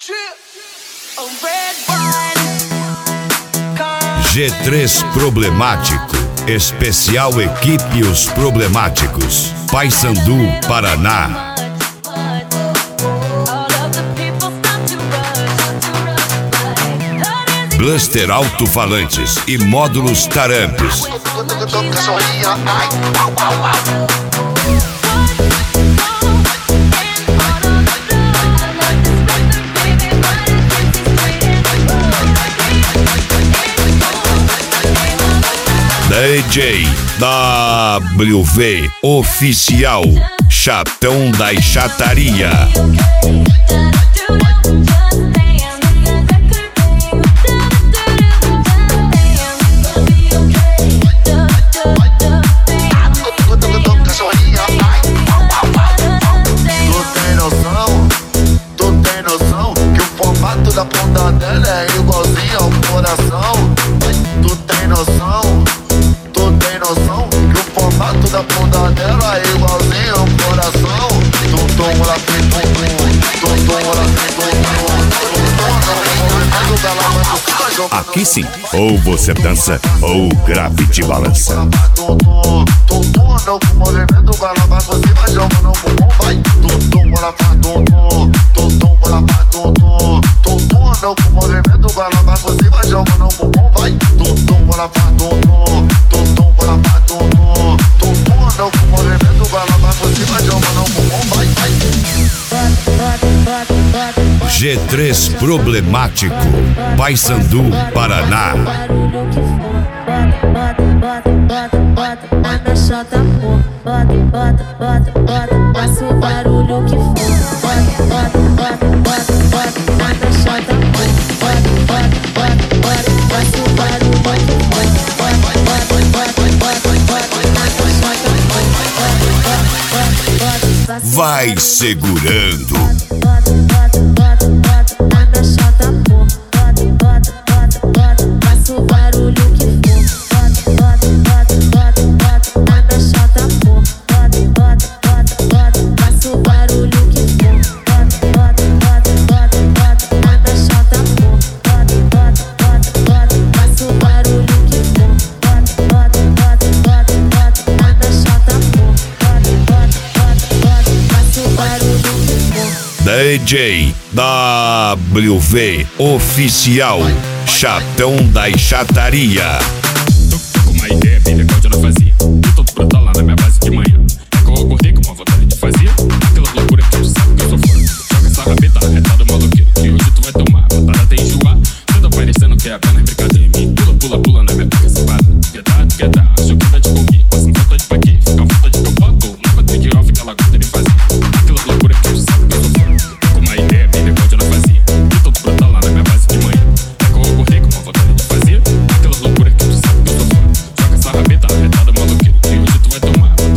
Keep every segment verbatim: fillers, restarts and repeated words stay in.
G três Problemático. Especial Equipe Os Problemáticos. Paysandu, Paraná. Blaster alto-falantes e módulos Tarampes. D J W V Oficial, Chatão da Chataria. Da ponta dela é igualzinho ao coração. Tu tem noção, tu tem noção que o formato da ponta dela é igualzinho ao coração. Tum tum, ela tem tum tum, tum tum, ela tem tum tum. Aqui sim, ou você dança ou o grave te balança. Tum tum, tum tum, no movimento vai lá, vai você vai jogando no bumbum, vai. Tum tum, ela faz tum tum, tum tum, ela faz tum tum. No movimento vai lá, vai você vai jogando no bumbum, vai. Tum tum, ela faz tum tum, tum tum, ela faz tum tum, tum tum. No movimento vai lá, vai você vai jogando no bumbum, vai, vai. G três Problemático, Paysandu, Paraná. Faça o barulho que for. Vai segurando. D J W V Oficial, Chatão da Chataria. Tô com uma ideia bem legal de eu não fazia. Eu tô pra lá na minha base de manhã. É que eu acordei com uma vontade de fazer aquela loucura que tu sabe que eu sou fã. Joga essa rabeta arretada maluqueiro, que hoje tu vai tomar. Batalha até enjoar, tudo parecendo que é apenas brincadeira. Pula, pula, pula na minha boca essa parada. Quer dar, quer dar, acho que dá de comer. Passa um vontade pra quê? Fica vontade que eu boto. Não vai ter que off que ela gosta de fazer aquela loucura que tu sabe que eu sou fã.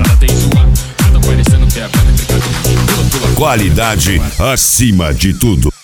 Qualidade acima de tudo.